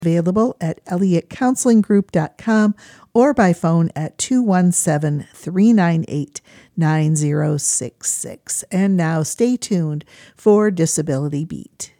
Available at elliottcounselinggroup.com or by phone at 217-398-9066. And now stay tuned for Disability Beat.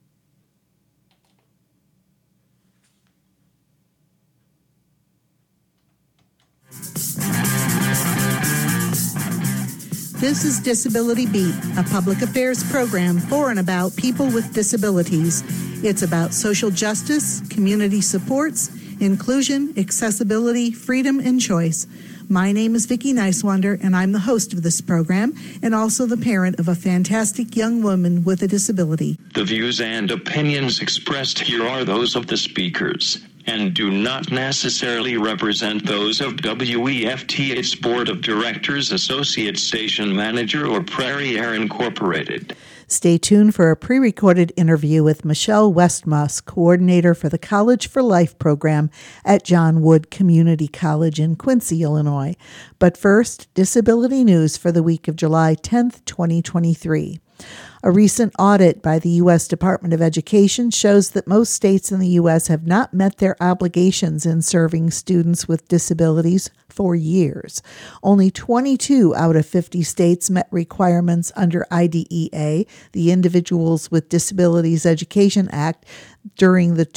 This is Disability Beat, a public affairs program for and about people with disabilities. It's about social justice, community supports, inclusion, accessibility, freedom, and choice. My name is Vicki Nicewonder, and I'm the host of this program and also the parent of a fantastic young woman with a disability. The views and opinions expressed here are those of the speakers and do not necessarily represent those of WEFT, its Board of Directors, Associate Station Manager, or Prairie Air Incorporated. Stay tuned for a pre-recorded interview with Michelle Westmoss, coordinator for the College for Life program at John Wood Community College in Quincy, Illinois. But first, disability news for the week of July 10th, 2023. A recent audit by the U.S. Department of Education shows that most states in the U.S. have not met their obligations in serving students with disabilities for years. Only 22 out of 50 states met requirements under IDEA, the Individuals with Disabilities Education Act, during the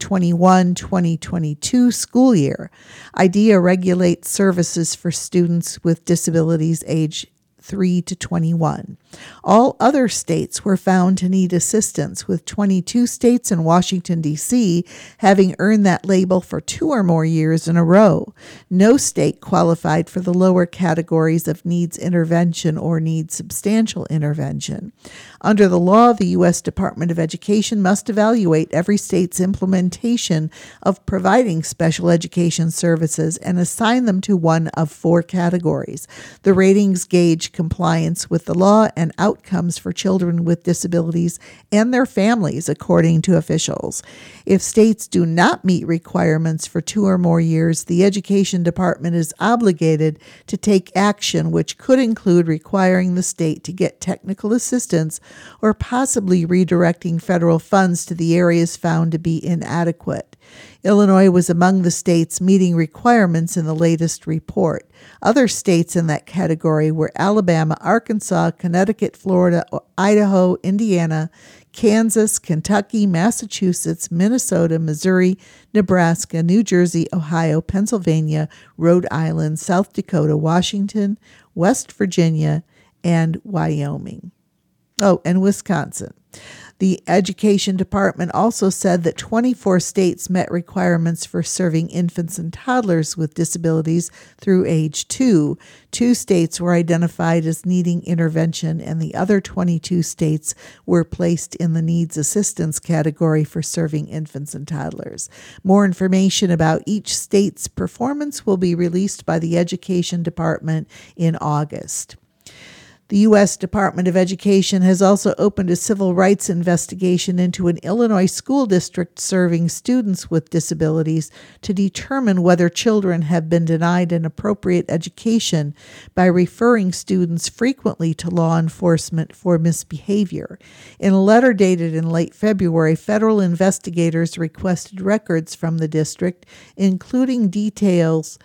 2021-2022 school year. IDEA regulates services for students with disabilities age 3 to 21. All other states were found to need assistance, with 22 states and Washington, D.C. having earned that label for 2 or more years in a row. No state qualified for the lower categories of needs intervention or needs substantial intervention. Under the law, the U.S. Department of Education must evaluate every state's implementation of providing special education services and assign them to one of 4 categories. The ratings gauge compliance with the law and outcomes for children with disabilities and their families, according to officials. If states do not meet requirements for 2 or more years, the Education Department is obligated to take action, which could include requiring the state to get technical assistance or possibly redirecting federal funds to the areas found to be inadequate. Illinois was among the states meeting requirements in the latest report. Other states in that category were Alabama, Arkansas, Connecticut, Florida, Idaho, Indiana, Kansas, Kentucky, Massachusetts, Minnesota, Missouri, Nebraska, New Jersey, Ohio, Pennsylvania, Rhode Island, South Dakota, Washington, West Virginia, and Wyoming. Oh, and Wisconsin. The Education Department also said that 24 states met requirements for serving infants and toddlers with disabilities through age 2. 2 states were identified as needing intervention, and the other 22 states were placed in the needs assistance category for serving infants and toddlers. More information about each state's performance will be released by the Education Department in August. The U.S. Department of Education has also opened a civil rights investigation into an Illinois school district serving students with disabilities to determine whether children have been denied an appropriate education by referring students frequently to law enforcement for misbehavior. In a letter dated in late February, federal investigators requested records from the district, including details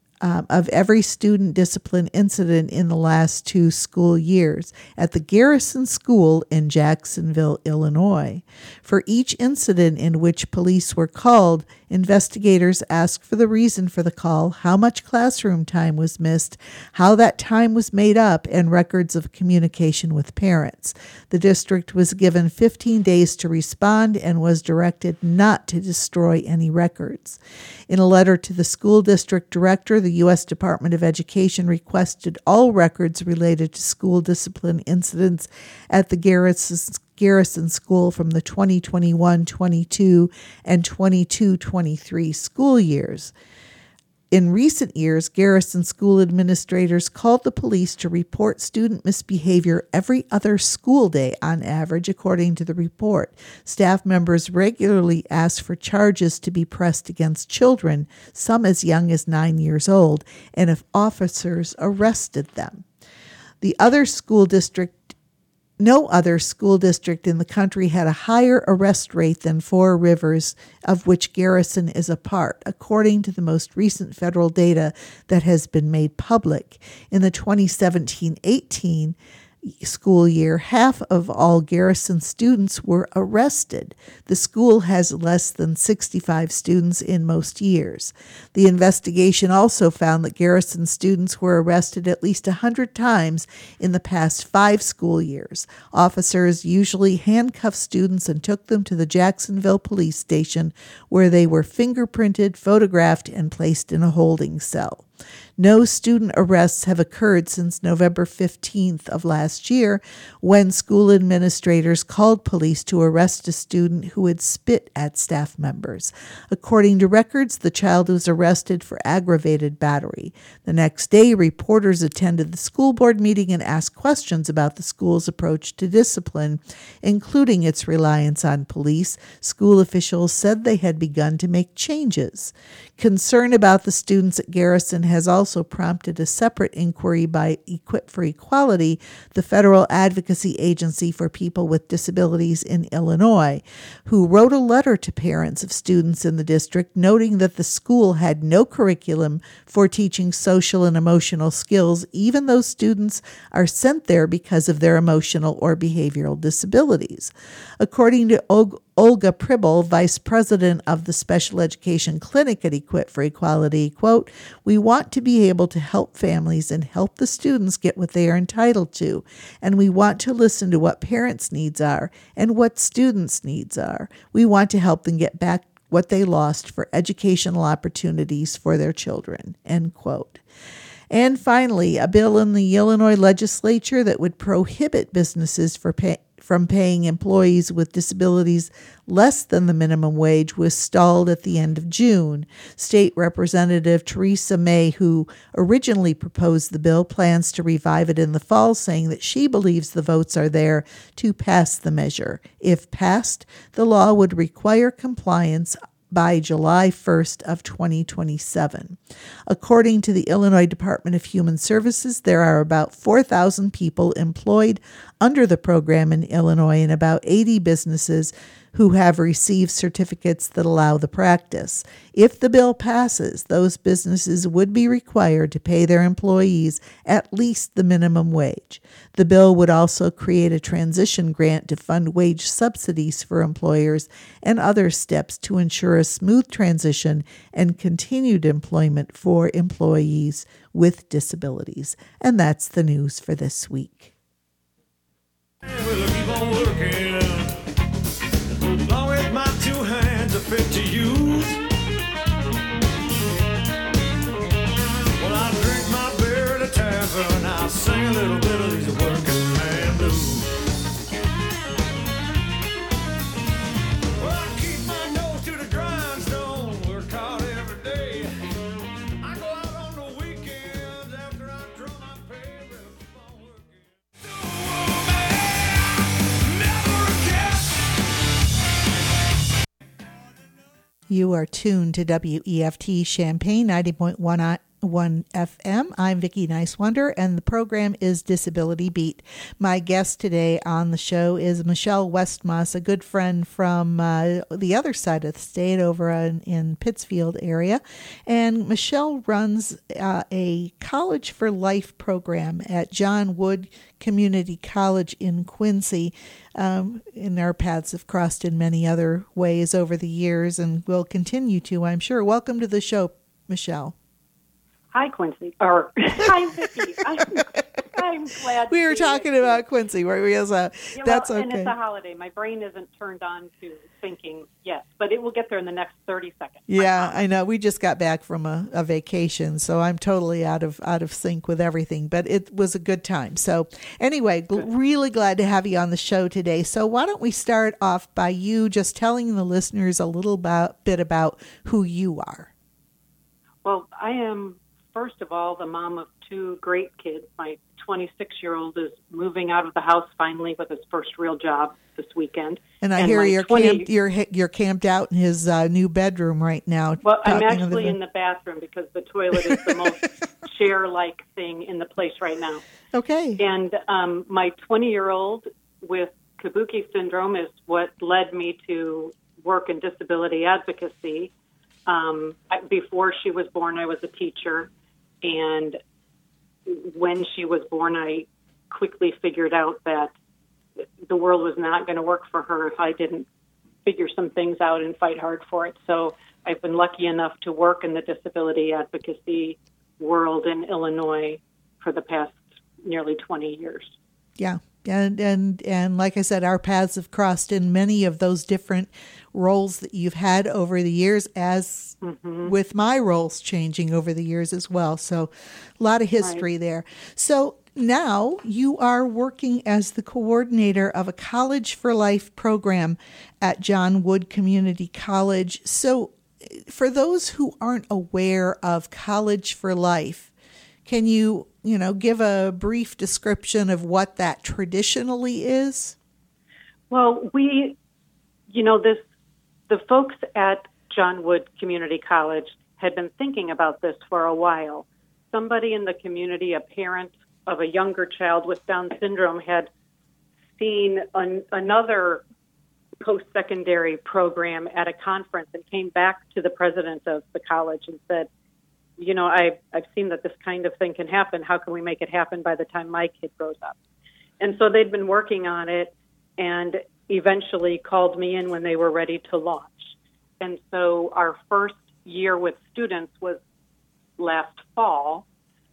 of every student discipline incident in the last 2 school years at the Garrison School in Jacksonville, Illinois. For each incident in which police were called, investigators asked for the reason for the call, how much classroom time was missed, how that time was made up, and records of communication with parents. The district was given 15 days to respond and was directed not to destroy any records. In a letter to the school district director, the U.S. Department of Education requested all records related to school discipline incidents at the Garrison School from the 2021-22 and 22-23 school years. In recent years, Garrison school administrators called the police to report student misbehavior every other school day on average, according to the report. Staff members regularly asked for charges to be pressed against children, some as young as 9 years old, and if officers arrested them. The other school district No other school district in the country had a higher arrest rate than Four Rivers, of which Garrison is a part, according to the most recent federal data that has been made public. In the 2017-18 school year, half of all Garrison students were arrested. The school has less than 65 students in most years. The investigation also found that Garrison students were arrested at least 100 times in the past 5 school years. Officers usually handcuffed students and took them to the Jacksonville police station, where they were fingerprinted, photographed, and placed in a holding cell. No student arrests have occurred since November 15th of last year, when school administrators called police to arrest a student who had spit at staff members. According to records, the child was arrested for aggravated battery. The next day, reporters attended the school board meeting and asked questions about the school's approach to discipline, including its reliance on police. School officials said they had begun to make changes. Concern about the students at Garrison has also prompted a separate inquiry by Equip for Equality, the federal advocacy agency for people with disabilities in Illinois, who wrote a letter to parents of students in the district noting that the school had no curriculum for teaching social and emotional skills, even though students are sent there because of their emotional or behavioral disabilities. According to Olga Pribble, vice president of the Special Education Clinic at Equip for Equality, quote, "We want to be able to help families and help the students get what they are entitled to, and we want to listen to what parents' needs are and what students' needs are. We want to help them get back what they lost for educational opportunities for their children," end quote. And finally, a bill in the Illinois legislature that would prohibit businesses from paying employees with disabilities less than the minimum wage was stalled at the end of June. State Representative Theresa May, who originally proposed the bill, plans to revive it in the fall, saying that she believes the votes are there to pass the measure. If passed, the law would require compliance by July 1st of 2027. According to the Illinois Department of Human Services, there are about 4,000 people employed under the program in Illinois and about 80 businesses who have received certificates that allow the practice. If the bill passes, those businesses would be required to pay their employees at least the minimum wage. The bill would also create a transition grant to fund wage subsidies for employers and other steps to ensure a smooth transition and continued employment for employees with disabilities. And that's the news for this week. We'll keep on working. As long as my two hands are fit to use. Well, I drink my beer at a tavern. I'll sing a little bit of these working man blues. Well, I keep my nose to the grindstone. Work hard every day. I go out on the weekends after I draw my pay. We'll keep on working. You are tuned to WEFT Champaign 90.1 FM. I'm Vicki Nicewander, and the program is Disability Beat. My guest today on the show is Michelle Westmoss, a good friend from the other side of the state over in Pittsfield area. And Michelle runs a College for Life program at John Wood Community College in Quincy. And our paths have crossed in many other ways over the years and will continue to, I'm sure. Welcome to the show, Michelle. Hi, Quincy. Or hi, Vicki. I'm glad. We were talking about Quincy. Where we that's okay. And it's a holiday. My brain isn't turned on to thinking yet, but it will get there in the next 30 seconds. Yeah, I know. We just got back from a vacation, so I'm totally out of sync with everything. But it was a good time. So anyway, really glad to have you on the show today. So why don't we start off by you just telling the listeners a little bit about who you are? Well, I am, first of all, the mom of two great kids. My 26-year-old is moving out of the house finally with his first real job this weekend. And I hear you're camped out in his new bedroom right now. Well, I'm actually in the bathroom because the toilet is the most chair-like thing in the place right now. Okay. And my 20-year-old with Kabuki syndrome is what led me to work in disability advocacy. Before she was born, I was a teacher, and when she was born, I quickly figured out that the world was not going to work for her if I didn't figure some things out and fight hard for it. So I've been lucky enough to work in the disability advocacy world in Illinois for the past nearly 20 years. Yeah. And like I said, our paths have crossed in many of those different roles that you've had over the years, as with my roles changing over the years as well. So a lot of history there. So now you are working as the coordinator of a College for Life program at John Wood Community College. So for those who aren't aware of College for Life, can you give a brief description of what that traditionally is? Well, the folks at John Wood Community College had been thinking about this for a while. Somebody in the community, a parent of a younger child with Down syndrome, had seen another post-secondary program at a conference and came back to the president of the college and said, I've seen that this kind of thing can happen. How can we make it happen by the time my kid grows up? And so they'd been working on it and eventually called me in when they were ready to launch. And so our first year with students was last fall.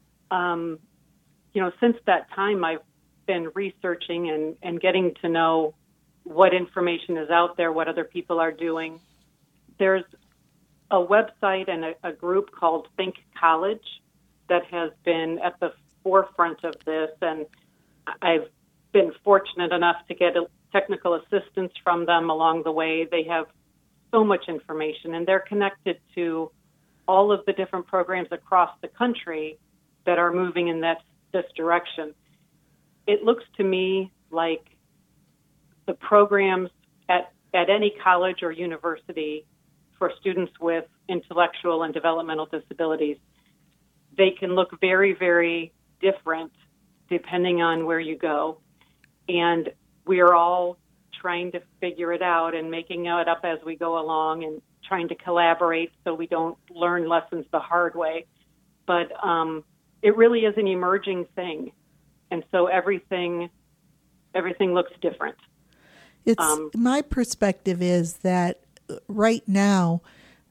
Since that time, I've been researching and getting to know what information is out there, what other people are doing. There's a website and a group called Think College that has been at the forefront of this, and I've been fortunate enough to get technical assistance from them along the way. They have so much information, and they're connected to all of the different programs across the country that are moving in this direction. It looks to me like the programs at any college or university for students with intellectual and developmental disabilities, they can look very, very different depending on where you go. And we are all trying to figure it out and making it up as we go along and trying to collaborate so we don't learn lessons the hard way. But it really is an emerging thing. And so everything looks different. It's my perspective is that right now,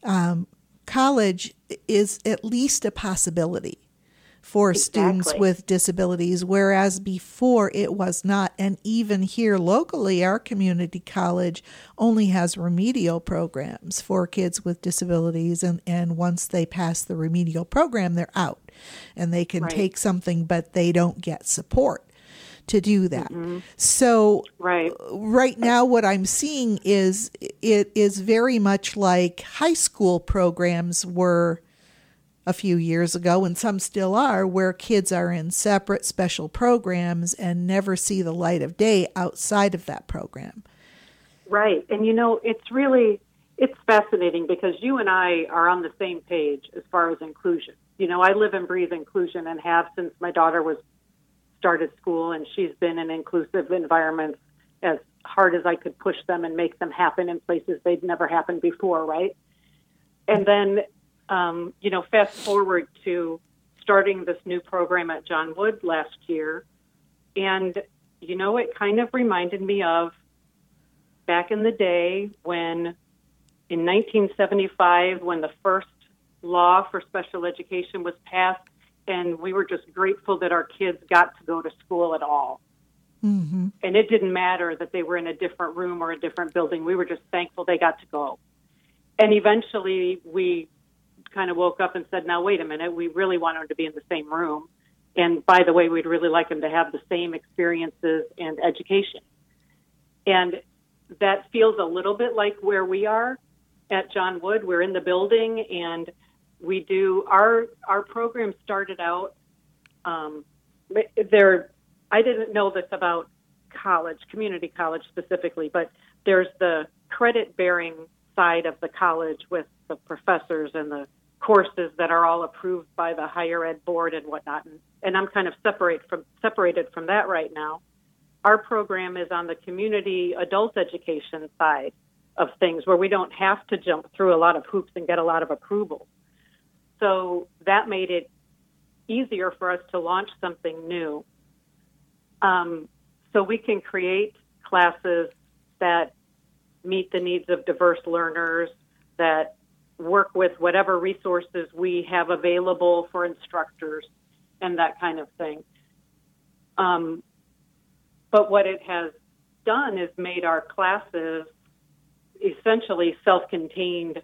college is at least a possibility for students with disabilities, whereas before it was not. And even here locally, our community college only has remedial programs for kids with disabilities. And once they pass the remedial program, they're out. And they can take something, but they don't get support to do that. So right now what I'm seeing is it is very much like high school programs were a few years ago, and some still are, where kids are in separate special programs and never see the light of day outside of that program. Right. And it's fascinating because you and I are on the same page as far as inclusion. I live and breathe inclusion and have since my daughter started school, and she's been in inclusive environments as hard as I could push them and make them happen in places they'd never happened before, right? And then, fast forward to starting this new program at John Wood last year, and, it kind of reminded me of back in the day when, in 1975, when the first law for special education was passed, and we were just grateful that our kids got to go to school at all. Mm-hmm. And it didn't matter that they were in a different room or a different building. We were just thankful they got to go. And eventually we kind of woke up and said, now, wait a minute, we really want them to be in the same room. And by the way, we'd really like them to have the same experiences and education. And that feels a little bit like where we are at John Wood. We're in the building, and we do our program started out there. I didn't know this about college, community college specifically, but there's the credit-bearing side of the college with the professors and the courses that are all approved by the higher ed board and whatnot. And I'm kind of separated from that right now. our program is on the community adult education side of things, where we don't have to jump through a lot of hoops and get a lot of approval. So that made it easier for us to launch something new. So we can create classes that meet the needs of diverse learners, that work with whatever resources we have available for instructors and that kind of thing. But what it has done is made our classes essentially self-contained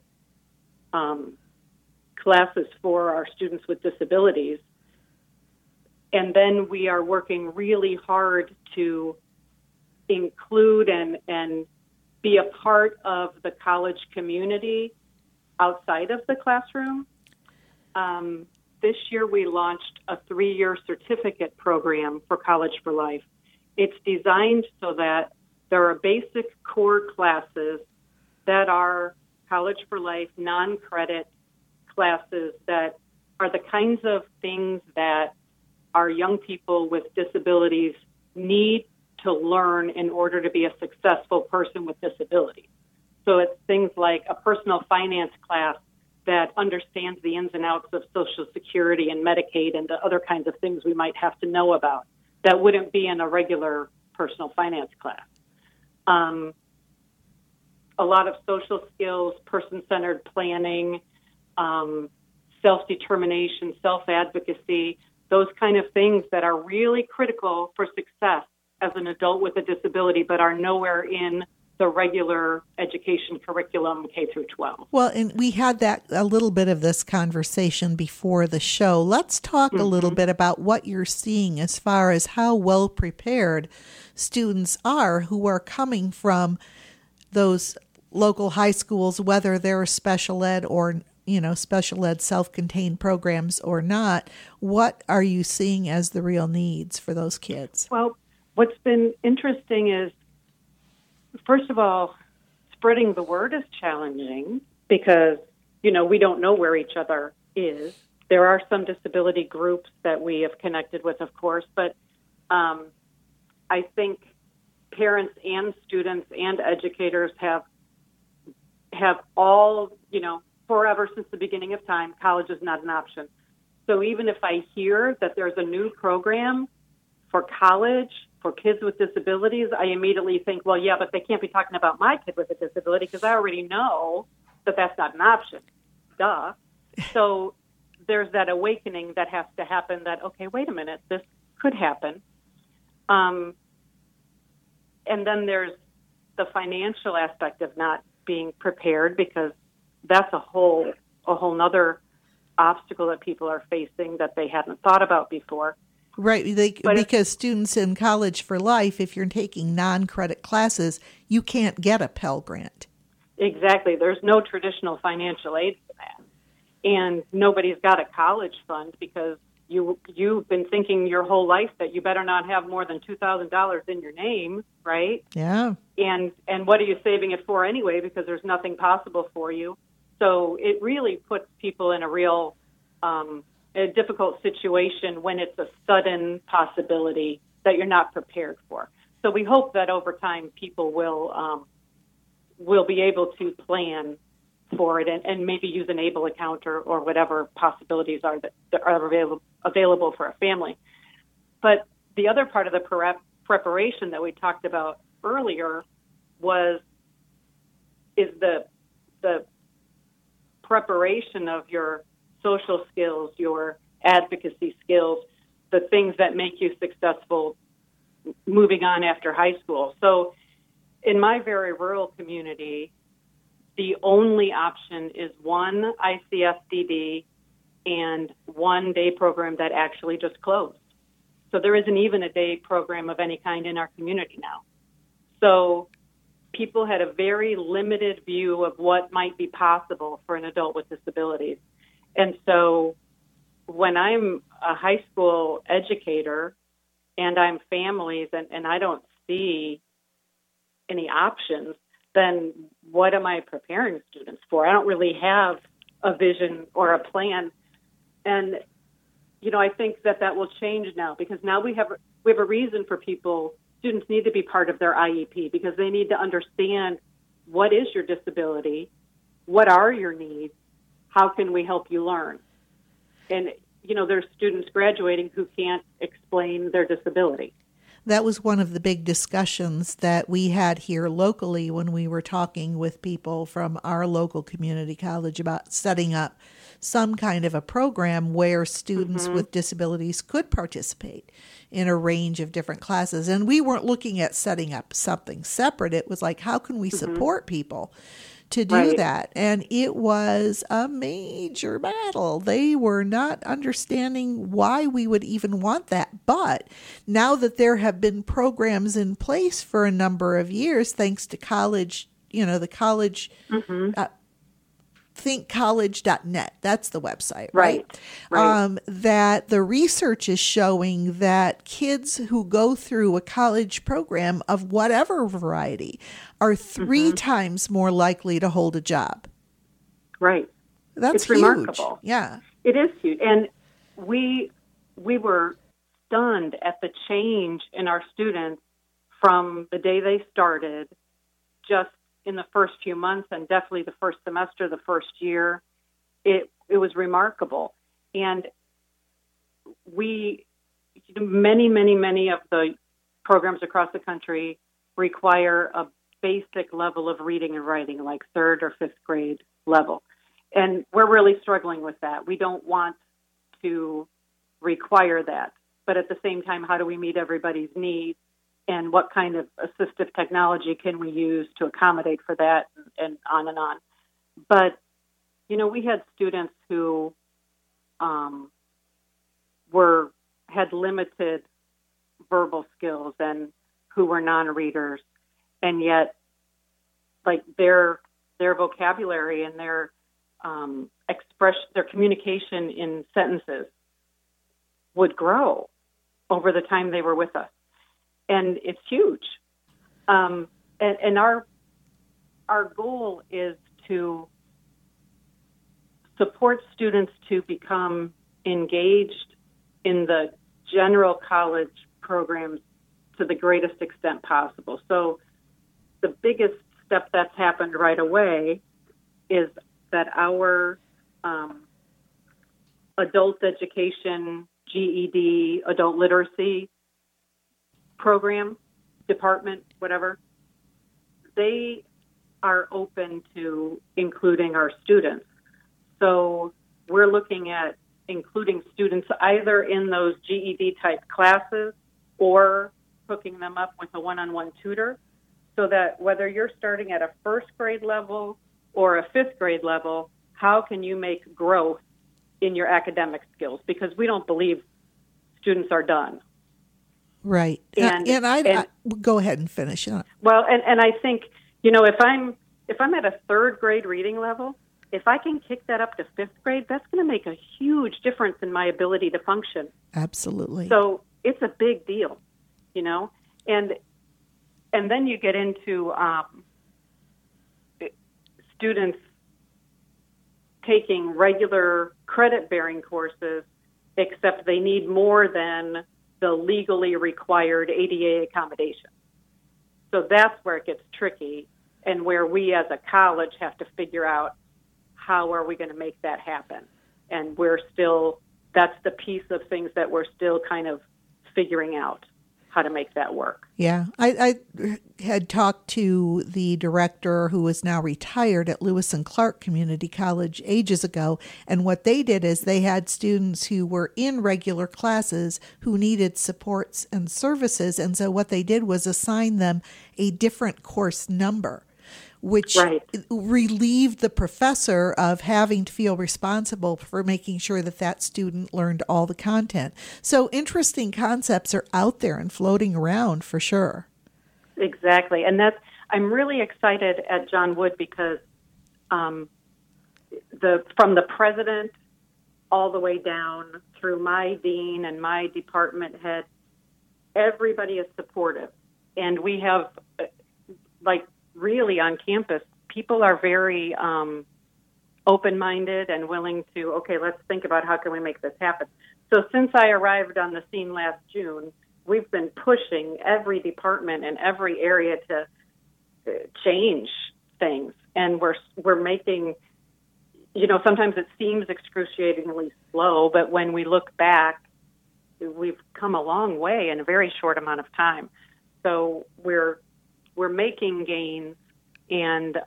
classes for our students with disabilities. And then we are working really hard to include and be a part of the college community outside of the classroom. This year we launched a 3-year certificate program for College for Life. It's designed so that there are basic core classes that are College for Life non-credit classes that are the kinds of things that our young people with disabilities need to learn in order to be a successful person with disabilities. So it's things like a personal finance class that understands the ins and outs of Social Security and Medicaid and the other kinds of things we might have to know about that wouldn't be in a regular personal finance class. A lot of social skills, person-centered planning, self-determination, self-advocacy, those kind of things that are really critical for success as an adult with a disability, but are nowhere in the regular education curriculum K through 12. Well, and we had a little bit of this conversation before the show. Let's talk a little bit about what you're seeing as far as how well prepared students are who are coming from those local high schools, whether they're special ed or special ed self-contained programs or not. What are you seeing as the real needs for those kids? Well, what's been interesting is, first of all, spreading the word is challenging because, we don't know where each other is. There are some disability groups that we have connected with, of course, but I think parents and students and educators have all, forever since the beginning of time, college is not an option. So even if I hear that there's a new program for college for kids with disabilities, I immediately think, well, yeah, but they can't be talking about my kid with a disability because I already know that that's not an option. Duh. So there's that awakening that has to happen that, okay, wait a minute, this could happen. And then there's the financial aspect of not being prepared, because that's a whole nother obstacle that people are facing that they hadn't thought about before. Right, because students in College for Life, if you're taking non-credit classes, you can't get a Pell Grant. Exactly. There's no traditional financial aid for that. And nobody's got a college fund because you've been thinking your whole life that you better not have more than $2,000 in your name, right? Yeah. And what are you saving it for anyway, because there's nothing possible for you. So it really puts people in a real a difficult situation when it's a sudden possibility that you're not prepared for. So we hope that over time people will be able to plan for it and maybe use an ABLE account or whatever possibilities are that are available for a family. But the other part of the preparation that we talked about earlier is the preparation of your social skills, your advocacy skills, the things that make you successful moving on after high school. So in my very rural community, the only option is one ICSDD and one day program that actually just closed. So there isn't even a day program of any kind in our community now. So people had a very limited view of what might be possible for an adult with disabilities. And so when I'm a high school educator and I'm families and I don't see any options, then what am I preparing students for? I don't really have a vision or a plan. And, I think that will change now, because now we have a reason for students need to be part of their IEP because they need to understand what is your disability, what are your needs, how can we help you learn? And, there's students graduating who can't explain their disability. That was one of the big discussions that we had here locally when we were talking with people from our local community college about setting up some kind of a program where students with disabilities could participate in a range of different classes. And we weren't looking at setting up something separate. It was like, how can we support people to do that? And it was a major battle. They were not understanding why we would even want that. But now that there have been programs in place for a number of years, thanks to college, the college, thinkcollege.net, that's the website, right? That the research is showing that kids who go through a college program of whatever variety are 3 times more likely to hold a job. Right. That's it's huge. remarkable. Yeah. It is huge. And we were stunned at the change in our students from the day they started, just in the first few months, and definitely the first semester, the first year. It was remarkable. And many of the programs across the country require a basic level of reading and writing, like 3rd or 5th grade level. And we're really struggling with that. We don't want to require that. But at the same time, how do we meet everybody's needs? And what kind of assistive technology can we use to accommodate for that, and on and on. But, we had students who had limited verbal skills and who were non-readers, and yet, like, their vocabulary and their their communication in sentences would grow over the time they were with us. And it's huge. And our goal is to support students to become engaged in the general college programs to the greatest extent possible. So the biggest step that's happened right away is that our adult education, GED, adult literacy program, department, whatever, they are open to including our students. So we're looking at including students either in those GED type classes or hooking them up with a one-on-one tutor, so that whether you're starting at a 1st grade level or a 5th grade level, how can you make growth in your academic skills? Because we don't believe students are done. Right. And I go ahead and finish. Well, and I think, if I'm at a 3rd grade reading level, if I can kick that up to 5th grade, that's going to make a huge difference in my ability to function. Absolutely. So it's a big deal, and then you get into students taking regular credit-bearing courses, except they need more than the legally required ADA accommodation. So that's where it gets tricky, and where we as a college have to figure out how are we going to make that happen. And that's the piece of things that we're still kind of figuring out how to make that work. Yeah. I had talked to the director who is now retired at Lewis and Clark Community College ages ago, and what they did is they had students who were in regular classes who needed supports and services, and so what they did was assign them a different course number, which relieved the professor of having to feel responsible for making sure that student learned all the content. So interesting concepts are out there and floating around for sure. Exactly. And I'm really excited at John Wood because from the president all the way down through my dean and my department head, everybody is supportive. And we have, really on campus, people are very open-minded and willing to, okay, let's think about how can we make this happen. So since I arrived on the scene last June, we've been pushing every department and every area to change things, and we're making, sometimes it seems excruciatingly slow, but when we look back, we've come a long way in a very short amount of time. So we're making gains, and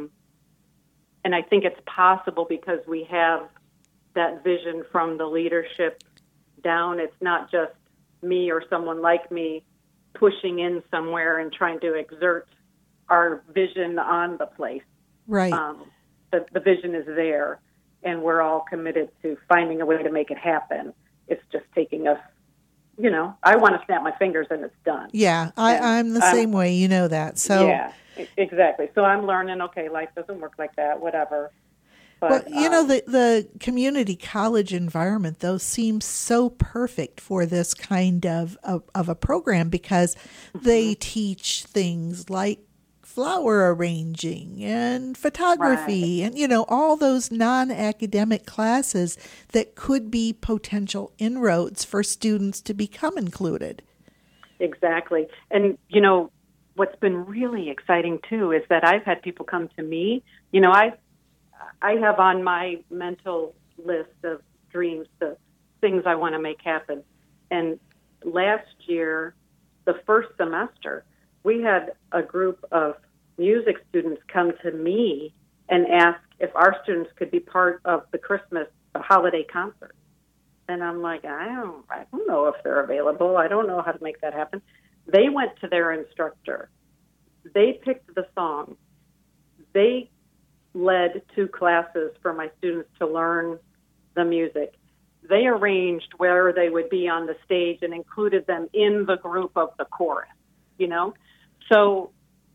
I think it's possible because we have that vision from the leadership down. It's not just me or someone like me pushing in somewhere and trying to exert our vision on the place. Right. The vision is there, and we're all committed to finding a way to make it happen. It's just taking us, I want to snap my fingers and it's done. Yeah, I'm the same way, that. So yeah, exactly. So I'm learning, okay, life doesn't work like that, whatever. But, the community college environment, though, seems so perfect for this kind of a program because they teach things like flower arranging and photography and, all those non-academic classes that could be potential inroads for students to become included. Exactly. And, what's been really exciting, too, is that I've had people come to me. I have on my mental list of dreams the things I want to make happen. And last year, the first semester, we had a group of music students come to me and ask if our students could be part of the holiday concert. And I'm like, I don't know if they're available. I don't know how to make that happen. They went to their instructor. They picked the song. They led 2 classes for my students to learn the music. They arranged where they would be on the stage and included them in the group of the chorus, So,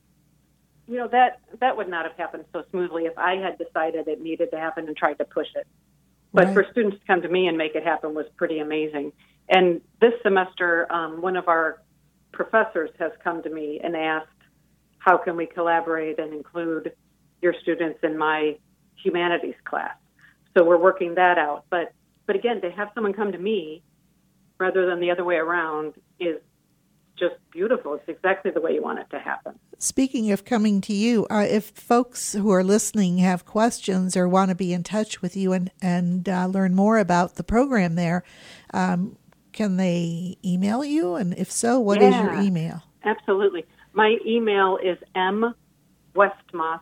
that would not have happened so smoothly if I had decided it needed to happen and tried to push it. But Right. for students to come to me and make it happen was pretty amazing. And this semester, one of our professors has come to me and asked, how can we collaborate and include your students in my humanities class? So we're working that out. But again, to have someone come to me rather than the other way around is just beautiful. It's exactly the way you want it to happen. Speaking of coming to you, if folks who are listening have questions or want to be in touch with you and learn more about the program there, can they email you? And if so, what is your email? Absolutely. My email is mwestmaas,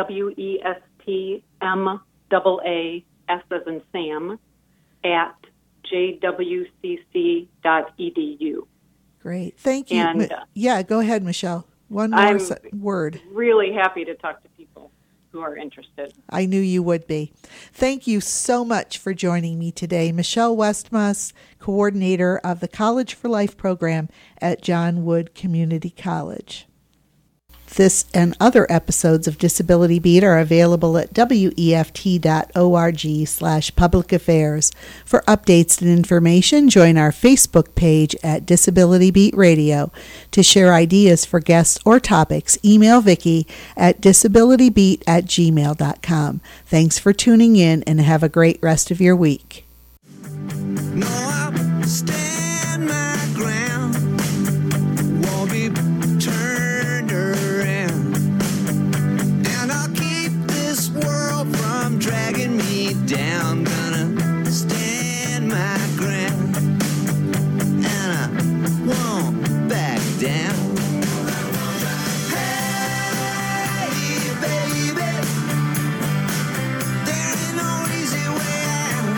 WESTMAAS as in Sam, at jwcc.edu. Great. Thank you. And, go ahead, Michelle. One more word. Really happy to talk to people who are interested. I knew you would be. Thank you so much for joining me today. Michelle Westmaas, coordinator of the College for Life program at John Wood Community College. This and other episodes of Disability Beat are available at weft.org/public affairs. For updates and information, join our Facebook page at Disability Beat Radio. To share ideas for guests or topics, email Vicki at disabilitybeat@gmail.com. Thanks for tuning in and have a great rest of your week. No, I'll stand my ground. Won't be turned around. And I'll keep this world from dragging me down. Gonna stand my ground. And I won't back down. Hey, baby, there ain't no easy way out.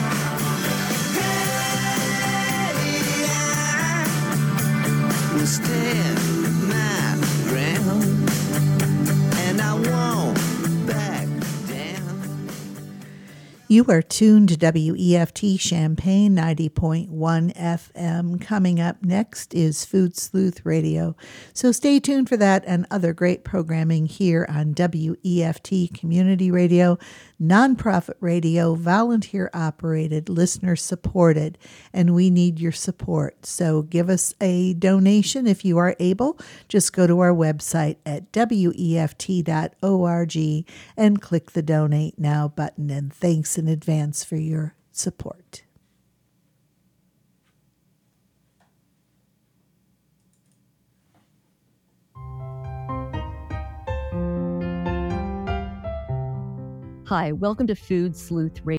Will stand my ground, and I won't back down. You are tuned to WEFT Champaign 90.1 FM. Coming up next is Food Sleuth Radio. So stay tuned for that and other great programming here on WEFT Community Radio, nonprofit radio, volunteer operated, listener supported, and we need your support. So give us a donation if you are able. Just go to our website at WEFT.org and click the Donate Now button. And thanks in advance for your support. Hi, welcome to Food Sleuth Radio.